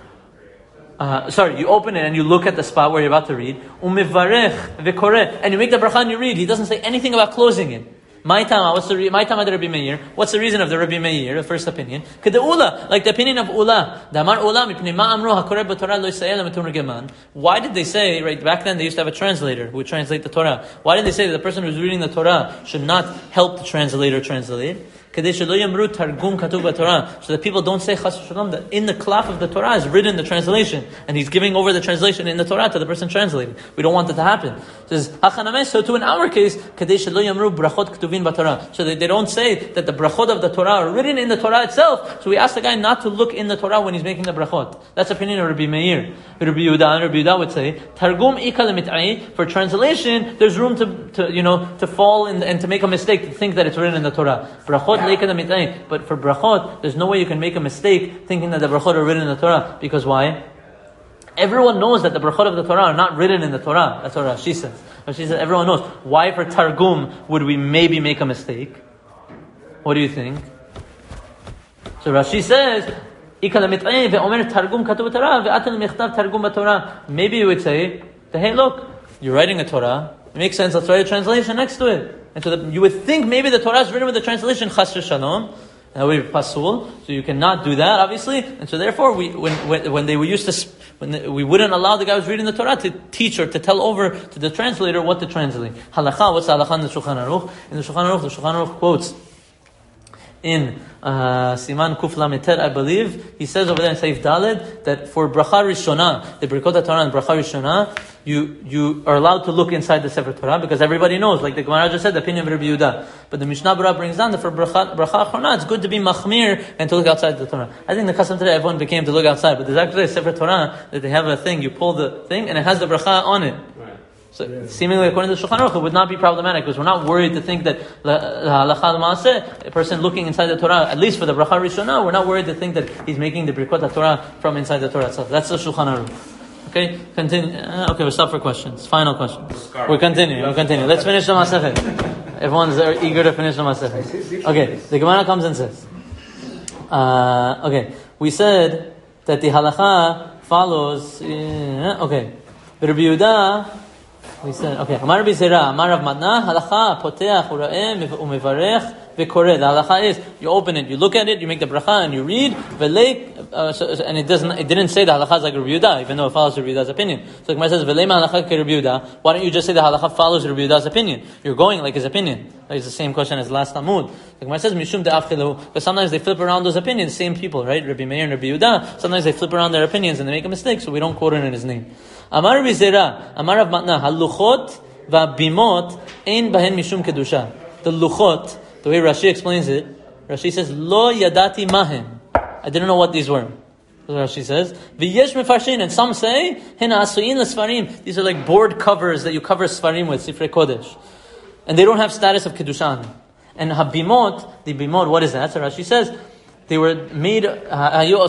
You open it and you look at the spot where you're about to read. U'mevarech v'koreh, and you make the bracha and you read. He doesn't say anything about closing it. My time at the Rabbi Meir. What's the reason of the Rabbi Meir, the first opinion? Ula, like the opinion of Ula. Why did they say, right, back then they used to have a translator who would translate the Torah. Why did they say that the person who's reading the Torah should not help the translator translate? So that people don't say chas v'shalom that in the klaf of the Torah is written the translation, and he's giving over the translation in the Torah to the person translating. We don't want that to happen. It says, so too in our case, so that they don't say that the brachot of the Torah are written in the Torah itself. So we ask the guy not to look in the Torah when he's making the brachot. That's the opinion of Rabbi Meir. Rabbi Yehuda would say, Targum ika lemit'ai, for translation, there's room to fall in and to make a mistake, to think that it's written in the Torah. Brachot leika lemit'ai. But for brachot, there's no way you can make a mistake thinking that the brachot are written in the Torah. Because why? Everyone knows that the brachot of the Torah are not written in the Torah. That's what Rashi says. Rashi says everyone knows. Why for Targum would we maybe make a mistake? What do you think? So Rashi says, maybe you would say, hey look, you're writing a Torah, it makes sense, let's write a translation next to it. And so you would think maybe the Torah is written with the translation chas v'shalom, that would be pasul, so you cannot do that, obviously. And so therefore, we wouldn't allow the guy who's reading the Torah to teach or to tell over to the translator what to translate. Halakha, what's the halakha in the Shulchan Aruch? In the Shulchan Aruch quotes in Siman Kuf Lameter, I believe, he says over there in Seif Daled that for Bracha Rishona, the Birkot HaTorah and Bracha Rishona, you are allowed to look inside the Sefer Torah because everybody knows, like the Gemara just said, the opinion of Rabbi Yehuda. But the Mishnah Berurah brings down that for Bracha Achorona, it's good to be machmir and to look outside the Torah. I think the custom today, everyone became to look outside, but there's actually a Sefer Torah that they have a thing, you pull the thing and it has the Bracha on it. So seemingly, according to the Shulchan Aruch, it would not be problematic because we're not worried to think that halakha l'maaseh, a person looking inside the Torah, at least for the bracha rishona, we're not worried to think that he's making the Birkot HaTorah from inside the Torah itself. That's the Shulchan Aruch. Okay, continue. Okay, we'll stop for questions. Final questions. We'll continue. Let's finish the Masechet. Everyone's eager to finish the Masechet. Okay, the Gemara comes and says, okay, we said that the halakha follows, okay, Rabbi Yehuda, we said, okay, Amar Rabbi Zera, Amar Rav Matna, halacha, poteach, ura'eh, umevarech, v'koreh. The halacha is, you open it, you look at it, you make the bracha, and you read, v'leik, and it didn't say the halacha is like Rabbi Yehuda, even though it follows Rabbi Yehuda's opinion. So the Gemara says, v'leik halacha ke Rabbi Yehuda. Why don't you just say the halacha follows Rabbi Yehuda's opinion? You're going like his opinion. It's the same question as last Amud. The Gemara says, mishum de'af chilu, but sometimes they flip around those opinions, same people, right? Rabbi Meir and Rabbi Yehuda, sometimes they flip around their opinions and they make a mistake, so we don't quote it in his name. Amar Rabbi Zera, Amar Rav Matna, haluchot v'abimot ein bahen mishum kedusha. The luchot, the way Rashi explains it, Rashi says, lo yadati mahen. I didn't know what these were. Rashi says, v'yesh mefarshin, and some say, hina asuyin l'sfarim. These are like board covers that you cover sfarim with, Sifrei Kodesh. And they don't have status of kedushan. And habimot, the bimot, what is that? So Rashi says, they were made, they were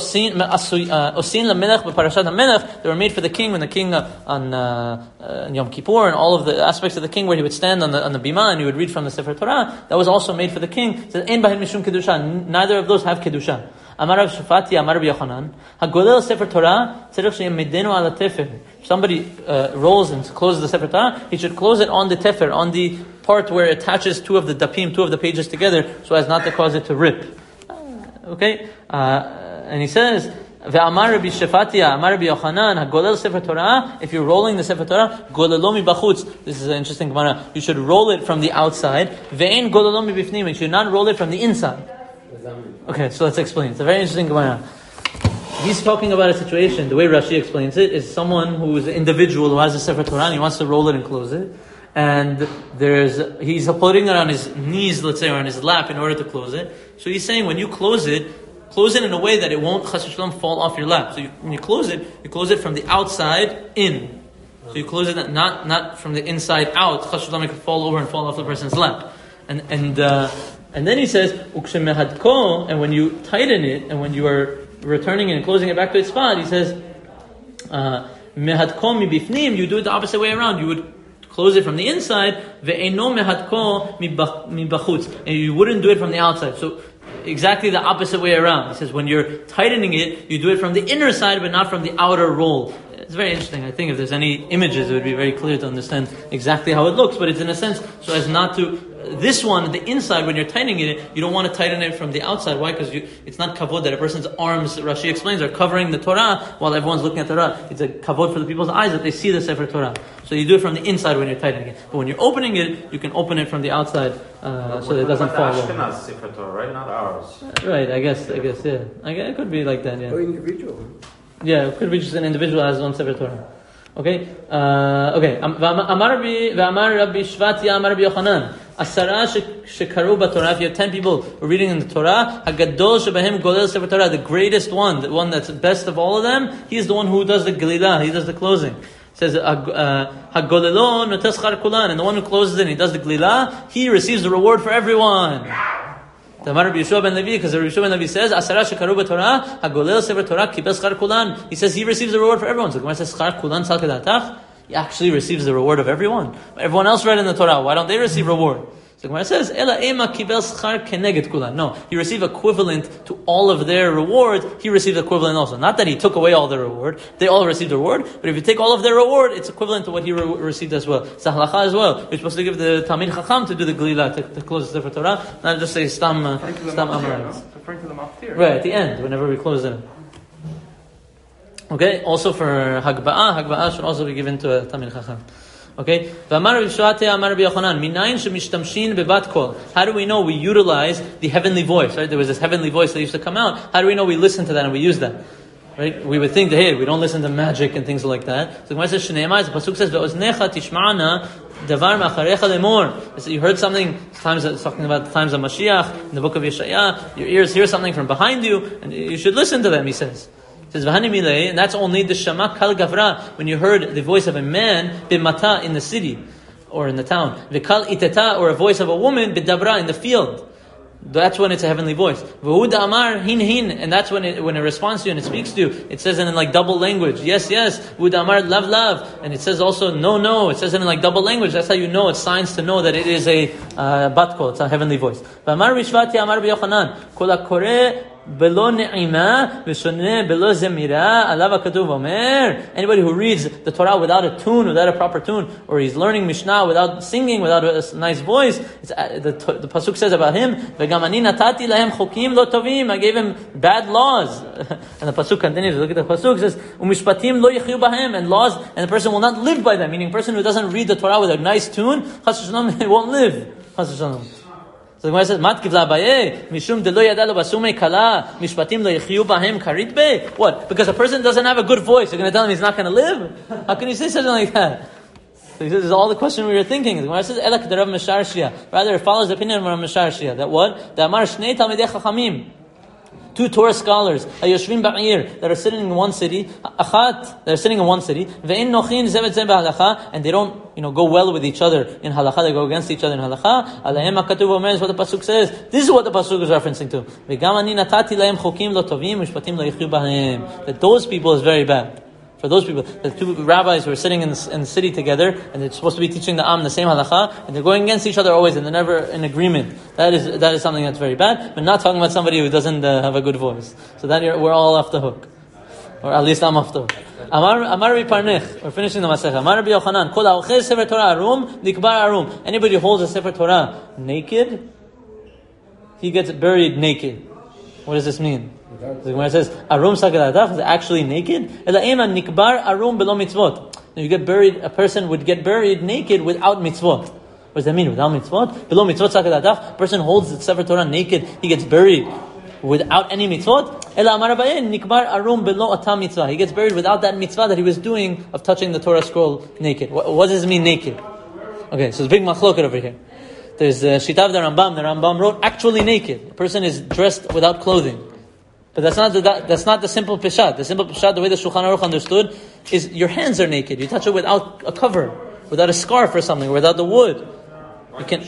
made for the king, when the king on Yom Kippur and all of the aspects of the king where he would stand on the bima and he would read from the Sefer Torah, that was also made for the king. It says, Ein bahen mishum kedusha. Neither of those have kedusha. Amar Rav Shafati, Amar Rabbi Yochanan, Hagolel Sefer Torah, tzarich sheyamidenu ala tefer. If somebody rolls and closes the Sefer Torah, he should close it on the tefer, on the part where it attaches two of the dapim, two of the pages together, so as not to cause it to rip. Okay, and he says, "Ve'amar Rabbi Shefatia, Amar Rabbi Yochanan, hagolel Sefer Torah. If you're rolling the Sefer Torah, golelo mi bachutz. This is an interesting Gemara. You should roll it from the outside. Ve'en golelo mi bifnim. You should not roll it from the inside." Okay, so let's explain. It's a very interesting Gemara. He's talking about a situation. The way Rashi explains it is someone who is an individual who has a Sefer Torah and he wants to roll it and close it. And he's putting it on his knees, let's say, or on his lap in order to close it. So he's saying when you close it in a way that it won't chas v'shalom fall off your lap. So when you close it from the outside in. So you close it not from the inside out. Chas v'shalom, it could fall over and fall off the person's lap. And then he says, Ukshemehadko, and when you tighten it, and when you are returning it and closing it back to its spot, he says, Mehadko mi bifnim, you do it the opposite way around. You would close it from the inside, ve'eno mehadko mi bachutz, and you wouldn't do it from the outside. So exactly the opposite way around. He says when you're tightening it, you do it from the inner side, but not from the outer roll. It's very interesting. I think if there's any images, it would be very clear to understand exactly how it looks. But it's in a sense so as not to this one, the inside, when you're tightening it, you don't want to tighten it from the outside. Why? Because it's not kavod that a person's arms, Rashi explains, are covering the Torah while everyone's looking at the Torah. It's a kavod for the people's eyes that they see the Sefer Torah. So you do it from the inside when you're tightening it. But when you're opening it, you can open it from the outside so that it doesn't fall over. Ashkenaz Sefer Torah, right? Not ours. Right, I guess, yeah. It could be like that, yeah. Or individual. Yeah, it could be just an individual has his own Sefer Torah. Okay? Amar Rabbi Shvatia, Amar Rabbi Yochanan. Asara shekaru b'Torah. If you have 10 people who are reading in the Torah, Hagadol shebehem golel Sefer Torah, the greatest one, the one that's best of all of them, he's the one who does the Gelilah, he does the closing. It says, Hagolelo notes schar kulan, and the one who closes it, he does the Gelilah, he receives the reward for everyone. The Amar Rabbi Yeshua ben Levi, because Rabbi Yeshua ben Levi says, Asara shekaru b'Torah, Hagolel Sefer Torah, kibel schar kulan. He says he receives the reward for everyone. So the Gemara says, schar kulan sal kedatach. He actually receives the reward of everyone. Everyone else read in the Torah. Why don't they receive reward? So Gemara says, Ela ema kibel schar keneged kulan. No, he received equivalent to all of their reward. He received equivalent also. Not that he took away all their reward. They all received the reward. But if you take all of their reward, it's equivalent to what he received as well. It's a halacha as well. You're supposed to give the Talmid Chacham to do the Gelilah, to close the Sefer Torah. Not just say Stam Amar. Referring to the Maftir. Right, at the end, whenever we close it. Okay, also for Hagba'ah should also be given to a Talmid Chacham. Okay, V'amar Rabbi Shvatia, Amar Rabbi Yochanan, Minayin shemishtamshin bebat kol. How do we know we utilize the heavenly voice? Right, there was this heavenly voice that used to come out. How do we know we listen to that and we use that? Right, we would think that hey, we don't listen to magic and things like that. So the Gemara says, Shneimah, the pasuk says, Ve'oznecha tishma'ana davar ma'acharecha lemor. You heard something. Times it's talking about the times of Mashiach in the book of Yeshaya. Your ears hear something from behind you, and you should listen to them. He says. Says and that's only the shama kal gavra, when you heard the voice of a man bimata in the city or in the town, v'kal iteta, or a voice of a woman bidabra in the field. That's when it's a heavenly voice. V'huda amar hin hin, and that's when it responds to you and it speaks to you. It says it in like double language. Yes, yes. V'huda amar lav lav, and it says also no no. It says it in like double language. That's how you know. It's signs to know that it is a bat kol. It's a heavenly voice. V'amar Rishvati amar b'Yochanan kol hakore Belo ne'ima, v'shoneh belo zemira, alav ha'katuv omer. Anybody who reads the Torah without a tune, without a proper tune, or he's learning Mishnah without singing, without a nice voice, the pasuk says about him, v'gam ani natati lahem chokim lo tovim. I gave him bad laws. And the pasuk continues. Look at the pasuk. It says, u'mishpatim lo yichyu bahem, and laws, and the person will not live by them. Meaning, a person who doesn't read the Torah with a nice tune, chas v'shalom, he won't live. Chas v'shalom. So the Gemara says, "Mat kivla baye mishum de lo yada lo basume kala mishpatim lo yichyu bahem karitbe." What? Because a person doesn't have a good voice, you're going to tell him he's not going to live? How can you say something like that? So he says, "This is all the question we were thinking." The Gemara says, "Elak de Rav Mishar Shia." Rather, it follows the opinion of Rav Mishar Shia. That what? The Amar Shnei Talmidei Chachamim. 2 Torah scholars, Hayoshvim Ba'ir, that are sitting in one city, Achat, that are sitting in one city, Ve'in Nochin Zevet Zem Ba'halacha, and they don't, go well with each other in halacha, they go against each other in halacha. Alehem HaKatuv Omer is what the pasuk says. This is what the pasuk is referencing to. Ve'gam ani natati lahem chokim lo tovim, mishpatim lo yichyu bahem. That those people is very bad. For those people, the 2 rabbis who are sitting in the city together, and they're supposed to be teaching the Am the same halacha, and they're going against each other always, and they're never in agreement. That is something that's very bad. But not talking about somebody who doesn't have a good voice. So that we're all off the hook, or at least I'm off the hook. Amar Rabbi Parnech. We're finishing the Masechah. Amar Rabbi Yochanan. Kol ha'ochel Sefer Torah arum nikbar arum. Anybody who holds a Sefer Torah naked, he gets buried naked. What does this mean? The Gemara says, "Arum sakadatach" is actually naked. Elaima nikbar arum below mitzvot. You get buried. A person would get buried naked without mitzvot. What does that mean? Without mitzvot? Below mitzvot sakadatach. A person holds the Sefer Torah naked. He gets buried without any mitzvot. Ela amar Abaye nikbar arum below atam mitzvah. He gets buried without that mitzvah that he was doing of touching the Torah scroll naked. What does it mean naked? Okay, so it's big machloket over here. There's Shitav the Rambam. The Rambam wrote actually naked. A person is dressed without clothing. But that's not the simple peshat. The simple peshat, the way the Shulchan Aruch understood, is your hands are naked. You touch it without a cover, without a scarf or something, without the wood. You can.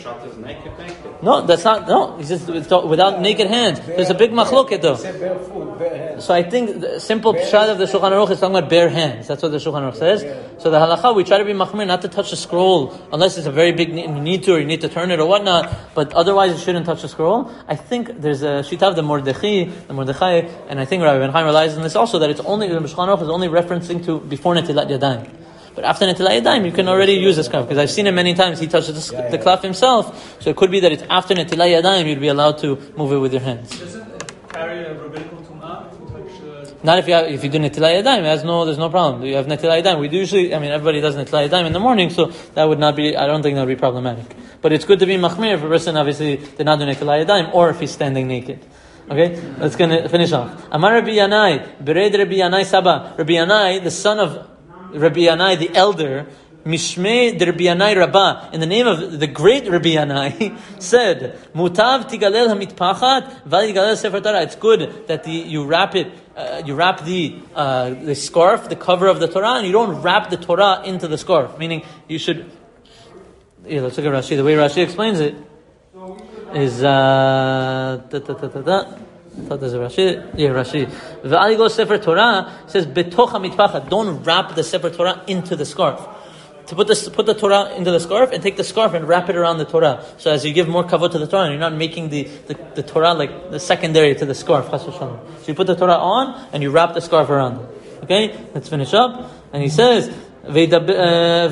No, that's not. No, it's just without naked hands. There's a big machloket though. So I think the simple pshat of the Shulchan Aruch is talking about bare hands. That's what the Shulchan Aruch says. So the halacha, we try to be machmir not to touch the scroll unless it's a very big need to, or you need to turn it or whatnot. But otherwise, you shouldn't touch the scroll. I think there's a shita of the Mordechai, and I think Rabbi Ben Chaim relies on this also, that it's only the Shulchan Aruch is only referencing to before Netilat Yadayim. But after Netilat Yadayim, you can already use the scarf. Because I've seen it many times, he touches the cloth himself. So it could be that it's after Netilat Yadayim, you'd be allowed to move it with your hands. Does it carry a rabbinical tumah to touch? Not if you do Netilat Yadayim, there's no problem. You have Netilat Yadayim. We do usually, everybody does Netilat Yadayim in the morning, so that would not be, I don't think that would be problematic. But it's good to be machmir if a person obviously did not do Netilat Yadayim, or if he's standing naked. Okay, let's finish off. Amar Rabbi Yanai, Bered Rabbi Yanai Saba. Rabbi Yanai, the son of Rabbi Yanai, the elder, Mishmei de Rabbi Yanai Rabbah, in the name of the great Rabbi Yanai, said, Mutav tigalel hamitpachat, val tigalel sefer Torah. It's good that you wrap the scarf, the cover of the Torah, and you don't wrap the Torah into the scarf. Meaning, you should. Yeah, let's look at Rashi. The way Rashi explains it is I thought there's a Rashi. Yeah, Rashi. V'aligos Sefer Torah says betoch hamitpachat. Don't wrap the Sefer Torah into the scarf. To put the Torah into the scarf and take the scarf and wrap it around the Torah. So as you give more kavod to the Torah, and you're not making the Torah like the secondary to the scarf. So you put the Torah on and you wrap the scarf around it. Okay, let's finish up. And he says, "V'daber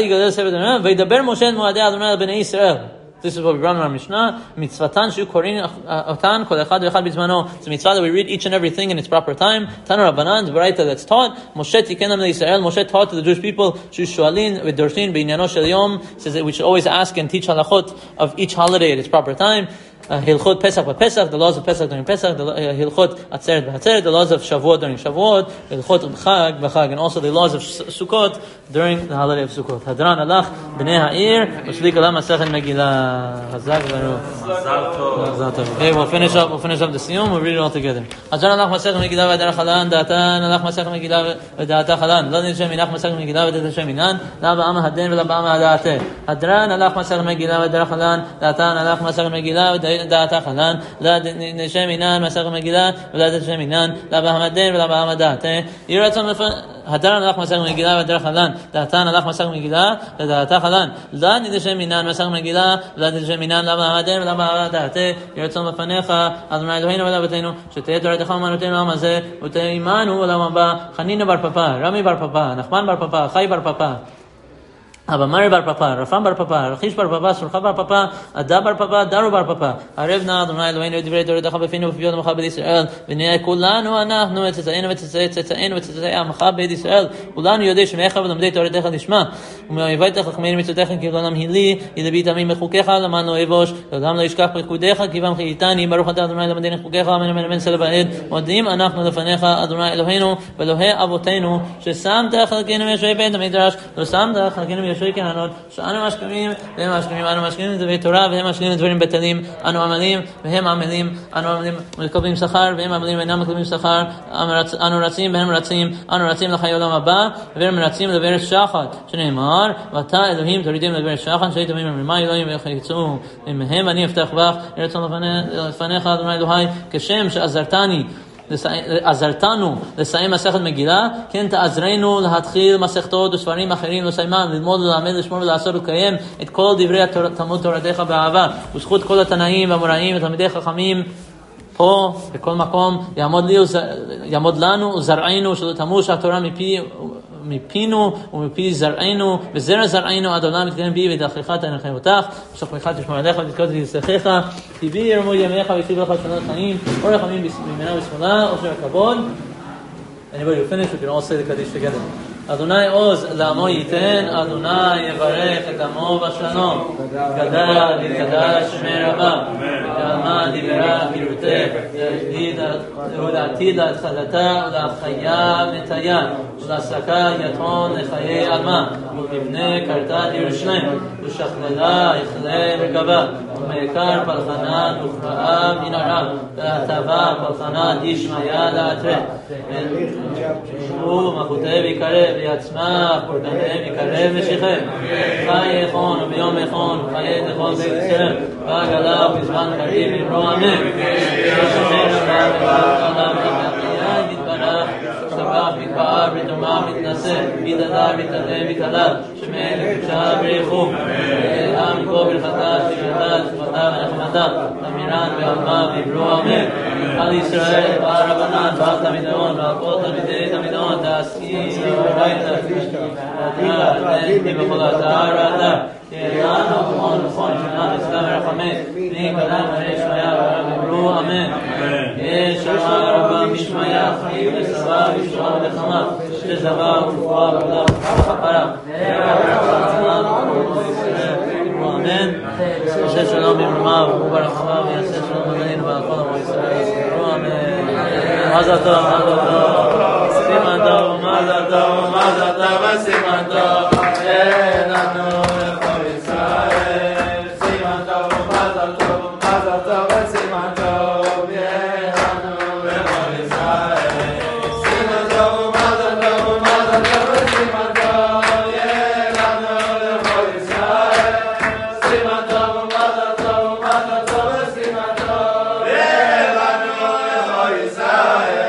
Moshe and Moadei Adonai b'nei Yisrael." This is what we run in our Mishnah. Mitzvatan shu korin otan kol echad ve'echad b'zmano. It's a mitzvah that we read each and everything in its proper time. Tana Rabbanan, the Baraita that's taught. Moshe tikenam le'Yisrael. Moshe taught to the Jewish people. Shu shualin v'dorshin b'inyano shel yom. Says that we should always ask and teach halachot of each holiday at its proper time. Hilchot Pesach b'Pesach, the laws of Pesach during Pesach, Hilchot Atzeret b'Atzeret, the laws of Shavuot during Shavuot, Hilchot Chag b'Chag, and also the laws of Sukkot during the holiday of Sukkot. Hadran alach b'nei ha'ir, ushlik alam masachet Megillah. Hazak v'ru. Okay, we'll finish up the siyum. We'll read it all together. Hadran alach masachet Megillah v'derech halan, datan alach masachet Megillah v'data halan. Lo nishem minach masachet Megillah v'data shem minan, la ba'am haden v'la ba'am hadate. Hadran alach masachet Megillah v'derech halan, datan alach masachet Megillah v'data דעתה חלן, לא נשם מינן, מסך מגילה, ולא נשם מינן, לא בהמדן ולא בהמדת. יהי רצון הדרן הלך מסך מגילה ודרך חלן, דעתן הלך מסך מגילה, לדעתה חלן, לא נשם מינן, מסך מגילה, ולא נשם מינן, לא בהמדן ולא בהמדת. יהי רצון בפניך, אדוני אלוהינו ולאבותינו, שתהיה תורתך אומנותנו לעם הזה, ותהיה עמנו לעם הבא, חנינא בר פפא, רמי בר פפא, נחמן בר פפא, חי בר פפא. Abba Mari bar Papa, Rafam bar Papa, Rachish bar Papa, Surcha bar Papa, Ada bar Papa, Daru bar Papa. Arevna Adonai Eloheinu divrei Toratecha b'finu v'piyot Amcha b'Yid Yisrael, v'nei kulanu anachnu etzetzainu v'tzetzainu Amcha b'Yid Yisrael, kulanu yodei shemecha v'lomdei Toratecha lishma, u'me'oivaytecha chachmeinu mitzvotecha ki l'olam hili, yidabit amim mechukecha l'man lo evosh, l'olam lo yishkach pekudecha ki vam chiyitani, baruch atah Adonai l'madei nechukecha, amen amen amen seleva'ed, modim anachnu lefanecha Adonai Eloheinu v'Elohei avotenu, shesamta chalkenu yeshvei beit hamidrash, lo samta chalkenu כהנות, שאנו משכימים והם משכימים, אנו משכימים דברי תורה והם משכימים דברים בטלים, אנו עמלים והם עמלים, אנו עמלים ומקבלים שכר והם עמלים ואינם מקבלים שכר, אנו רצים והם רצים, אנו רצים לחיי עולם הבא והם רצים לבארץ שחת, שנאמר, ואתה אלוהים תורידים לבארץ שחת, שהיית אומרים ממה אלוהים ויחצאו מהם אני אפתח בך, ירצון לפניך אדוני אלוהי, כשם שעזרתני עזרתנו לסיים מסכת מגילה, כן תעזרנו להתחיל מסכתות וספרים אחרים לסיימם, ללמוד, ללמד, לשמור ולעשות ולקיים את כל דברי תלמוד תורתך באהבה, וזכות כל התנאים והמוראים ותלמידי חכמים פה, בכל מקום, יעמוד לנו וזרענו, שלא תמוש התורה מפינו ומפי זרענו, וזרע זרענו עד עולם מתקיים בי ודרכך תנחם אותך, ושוכבך תשמור עליך ותזכור את יסתכך, כי בי ירמו ימיך ויציב לך שנות חיים, אור רחמים בימינה ובשמאלה, אושר הכבוד. Anybody who finished, we can all say the Kaddish together. Adonai Oz לעמו ייתן, Adonai יברך את עמו בשלום. גדל ותגדל שמי רבה, ועלמה דיברה חירותך, ולעתיד להתחלתה ולהחיה נטיה, ולהסקה יתון לחיי עלמה, ולבנה קרתה לירושלים, ושכללה יכלה רגבה, ומעיקר פלחנה וכרעה מנהרה, והטבה פלחנה דשמיא לאתרה. ומחותה ויקרב ויצמח פורקניהם יקרב משיכם חי יכון וביום יכון וחיי לכל בית ישראל והגלה ובזמן קריב יברוא אמן מתברך שבח מתפאר ותאמר מתנשא מתעלה מתעלה מתעלה שמי לקדושה בריחו העם מכל ברכתה שבתה תפתה ונחמתה אמירן ועלמה ויברוא אמן על ישראל, ועל רבנן, ועל תלמידון, ועל כל תלמידי תלמידון, תעשי וברייתא, תהי בכל הטהרה, תהיה לנו נכון, שנה נצלה ורחמת, בני קדם בני שמיה ורב אמרו אמן. יש שמה רבה משמיה, חיים ושבע וישועה ונחמה, שזבה ורפואה וכלה וכפרה. אמן. עושה שלום במרומיו וברחמיו, ויעשה שלום עלינו ועל כל עמו ישראל. אמן. מזל טוב, מזל טוב, סימן טוב, מזל טוב, מזל טוב וסימן טוב, יהיה לנו לכל ישראל. סימן טוב, מזל טוב, מזל טוב וסימן טוב, יהיה לנו לכל ישראל. סימן טוב, מזל טוב, מזל טוב וסימן טוב, יהיה לנו לכל ישראל. סימן טוב, מזל טוב, מזל טוב וסימן טוב, יהיה לנו לכל ישראל.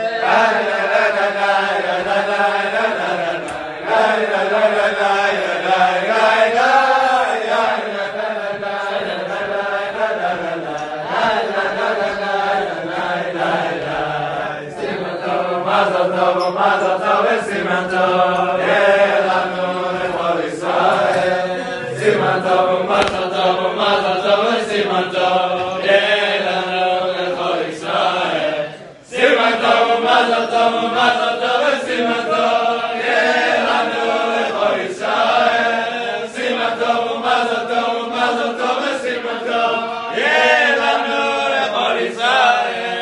Mazel tov, mazel tov, siman tov, yeh lanu lechol Yisrael. Siman tov, mazel tov, mazel tov, siman tov, yeh lanu lechol Yisrael. Siman tov, mazel tov, mazel tov, siman tov, yeh lanu lechol Yisrael. Siman tov, mazel tov, mazel tov, siman tov, yeh lanu lechol Yisrael.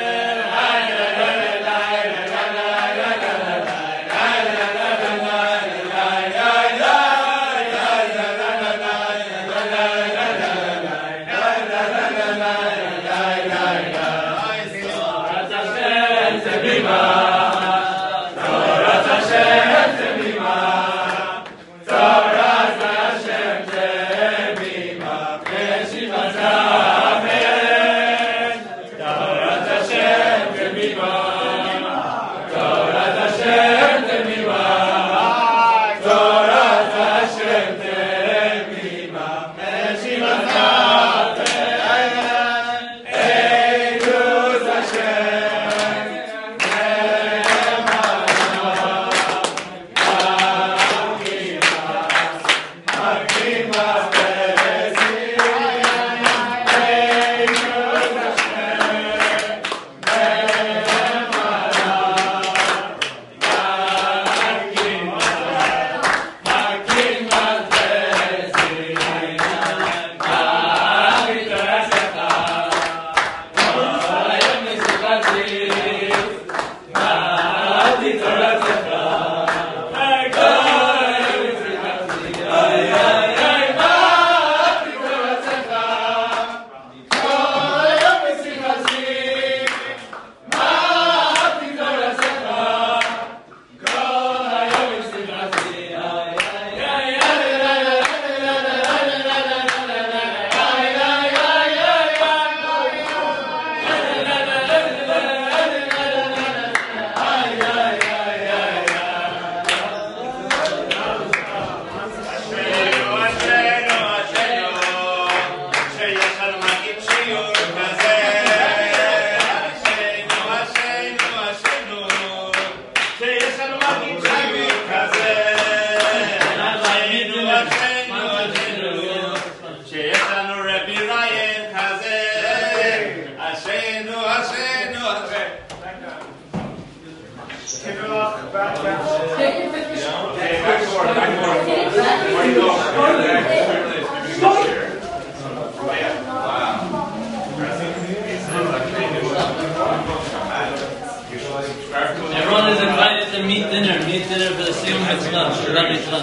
Everyone is invited to meet dinner for the Siyum Mitzvah, Shabbat Mitzvah.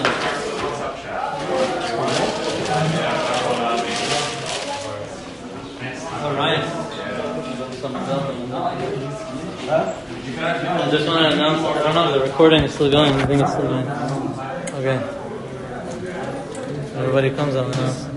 All right. I just want to announce, I don't know if the recording is still going. I think it's still going. Okay. Everybody comes out now.